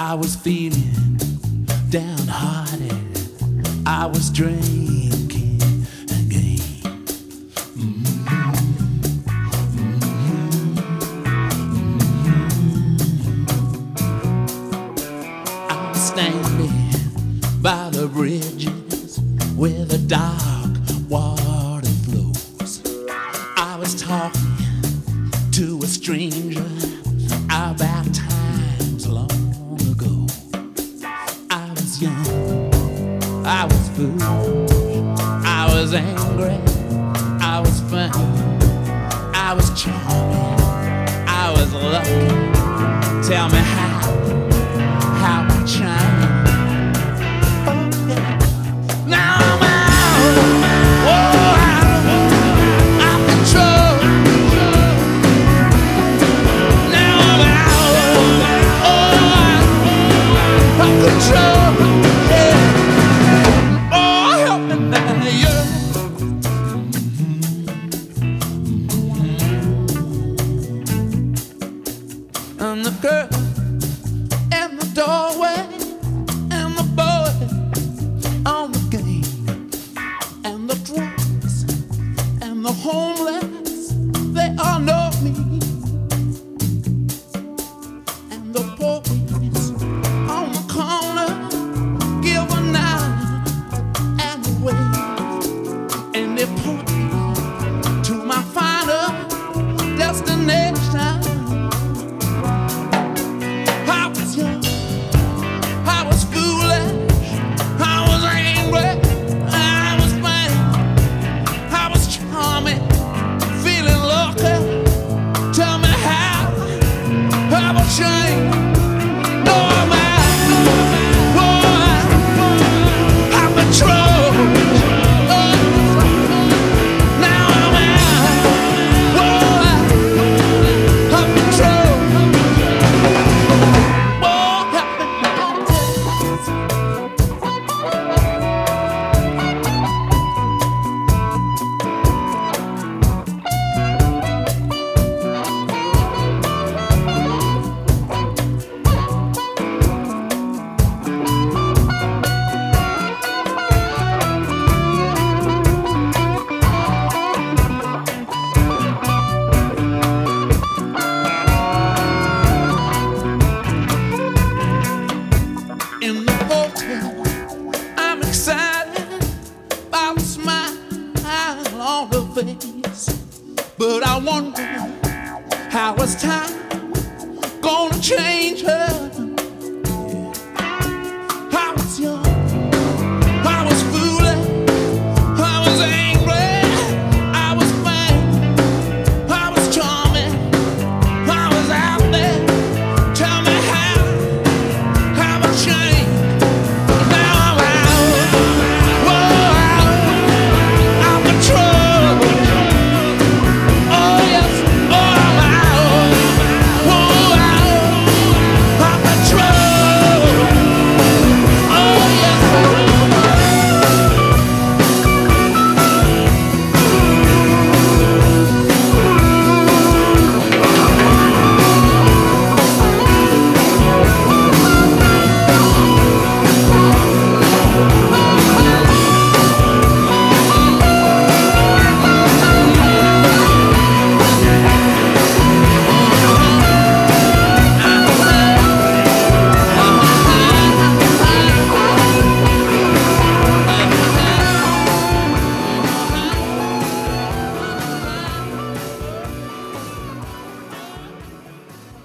I was feeling downhearted. I was drinking again. I was standing by the bridges where the dark water flows. I was talking to a stranger about times long ago. I was young, I was foolish, I was angry, I was fun, I was charming, I was lucky. Tell me how I changed. Oh yeah. Now I'm out, oh, out of control. Now I'm out, oh, out of control. Yeah. Oh, help me now, yeah. And the girl in the doorway, and the boy on the game, and the drunks and the homeless, they all know me. And the police on the corner give a nine and a wave, and they point me to my final destination. I was young, I was foolish, I was angry, I was fine, I was charming, feeling lucky. Tell me how I will change. No, I'm out of control. Now I'm out of control. In the hotel, I'm excited by the smile on her face, but I wonder how is time gonna change her.